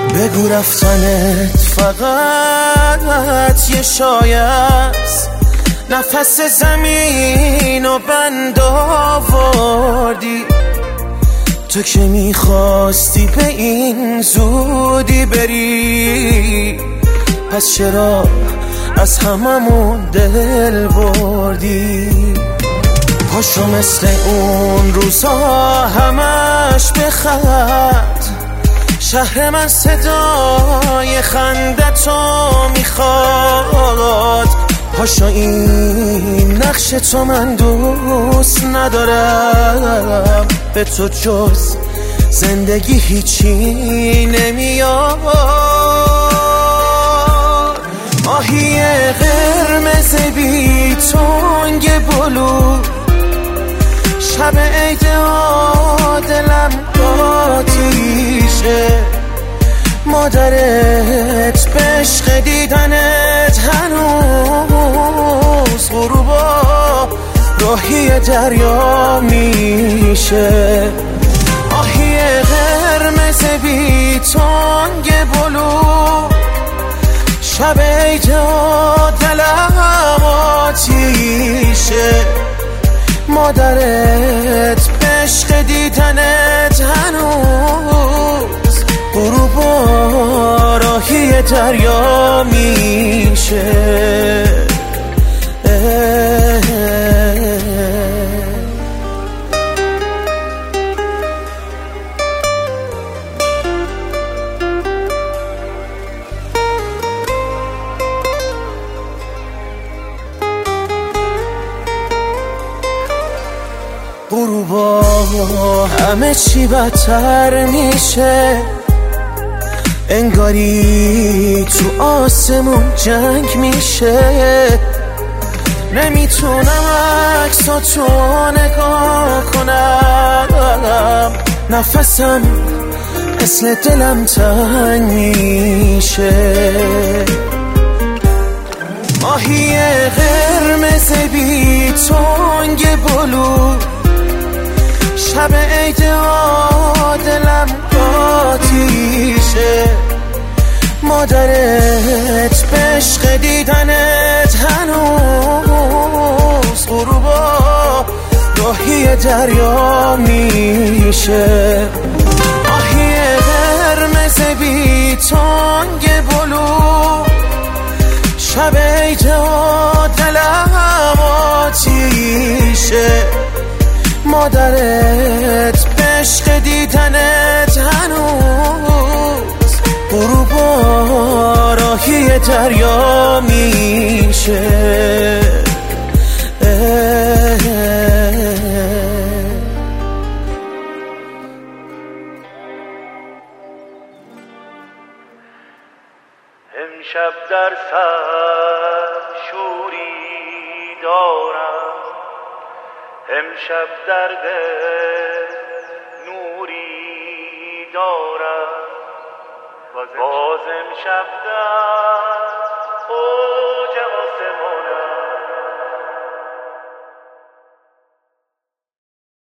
بگو رفتنت فقط یه شایه است، نفس زمین و بند آوردی. تو که میخواستی به این زودی بری، پس چرا از هممون دل بردی؟ پاشو مثل اون روزا همش بخند، شهر من صدای خندتو میخواد. پاشو این نقش تو من دوست ندارم، به تو جز زندگی هیچی نمیاد. ماهی قرمز بی تنگ بلو، شب عید دلم آتیشه. مادرت به عشق دیدنت هنوز غروبا راهی دریا میشه. ماهی قرمز بی تنگ بلو، شب عید دلم آتیشه. مادرت به عشق دیدنت هنوز غروبا راهی دریا میشه. غروبا همه چی بدتر میشه، انگاری تو آسمون جنگ میشه. نمیتونم عکساتو نگاه کنم، نفسم مثل دلم تنگ میشه. ماهی قرمز بی تنگ بلو، شب عید دلم آتیشه. مادرت به عشق دیدنت هنوز غروبا راهی دریا میشه. ماهی قرمز بی تنگ بلو، شب عید دلم آتیشه. مادرت به عشق دیدنت هنوز غروبا راهی دریا میشه. امشب در سر شوری دارم، امشب در دل نوری دارم، باز امشب در